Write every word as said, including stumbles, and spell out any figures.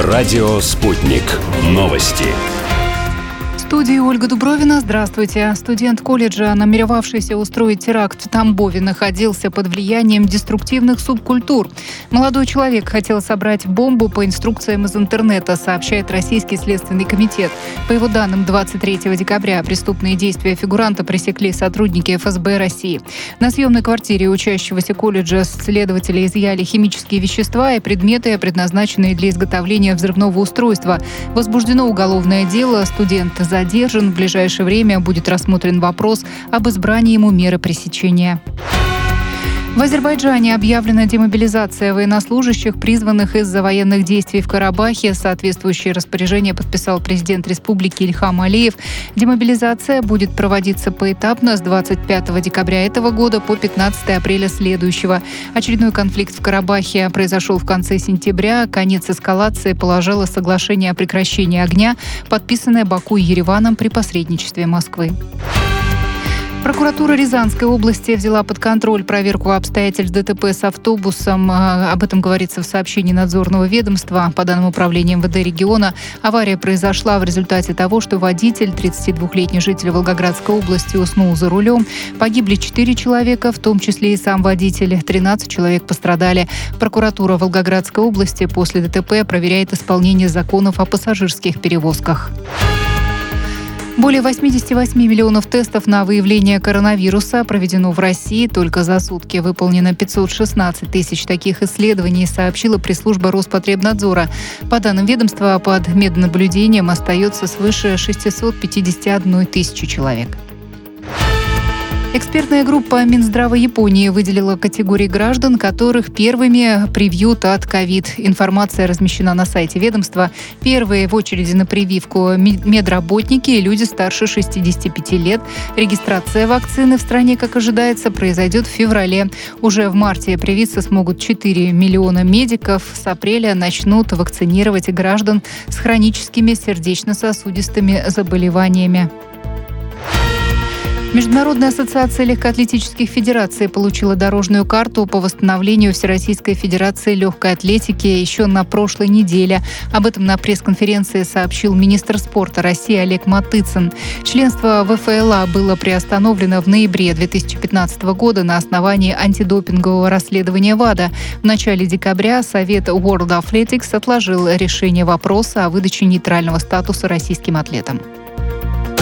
Радио «Спутник». Новости. В студии Ольга Дубровина. Здравствуйте. Студент колледжа, намеревавшийся устроить теракт в Тамбове, находился под влиянием деструктивных субкультур. Молодой человек хотел собрать бомбу по инструкциям из интернета, сообщает Российский следственный комитет. По его данным, двадцать третьего декабря преступные действия фигуранта пресекли сотрудники эф эс бэ России. На съемной квартире учащегося колледжа следователи изъяли химические вещества и предметы, предназначенные для изготовления взрывного устройства. Возбуждено уголовное дело. Студент задержан. В ближайшее время будет рассмотрен вопрос об избрании ему меры пресечения. В Азербайджане объявлена демобилизация военнослужащих, призванных из-за военных действий в Карабахе. Соответствующее распоряжение подписал президент республики Ильхам Алиев. Демобилизация будет проводиться поэтапно с двадцать пятого декабря этого года по пятнадцатого апреля следующего. Очередной конфликт в Карабахе произошел в конце сентября. Конец эскалации положило соглашение о прекращении огня, подписанное Баку и Ереваном при посредничестве Москвы. Прокуратура Рязанской области взяла под контроль проверку обстоятельств дэ тэ пэ с автобусом. Об этом говорится в сообщении надзорного ведомства. По данным управления эм вэ дэ региона, авария произошла в результате того, что водитель, тридцатидвухлетний житель Волгоградской области, уснул за рулем. Погибли четыре человека, в том числе и сам водитель. тринадцать человек пострадали. Прокуратура Волгоградской области после дэ тэ пэ проверяет исполнение законов о пассажирских перевозках. Более восемьдесят восемь миллионов тестов на выявление коронавируса проведено в России. Только за сутки выполнено пятьсот шестнадцать тысяч таких исследований, сообщила пресс-служба Роспотребнадзора. По данным ведомства, под меднаблюдением остается свыше шестьсот пятьдесят одна тысяча человек. Экспертная группа Минздрава Японии выделила категории граждан, которых первыми привьют от ковид. Информация размещена на сайте ведомства. Первые в очереди на прививку медработники и люди старше шестидесяти пяти лет. Регистрация вакцины в стране, как ожидается, произойдет в феврале. Уже в марте привиться смогут четыре миллиона медиков. С апреля начнут вакцинировать граждан с хроническими сердечно-сосудистыми заболеваниями. Международная ассоциация легкоатлетических федераций получила дорожную карту по восстановлению Всероссийской федерации легкой атлетики еще на прошлой неделе. Об этом на пресс-конференции сообщил министр спорта России Олег Матыцын. Членство в эф эл а было приостановлено в ноябре две тысячи пятнадцатого года на основании антидопингового расследования ВАДА. В начале декабря Совет World Athletics отложил решение вопроса о выдаче нейтрального статуса российским атлетам.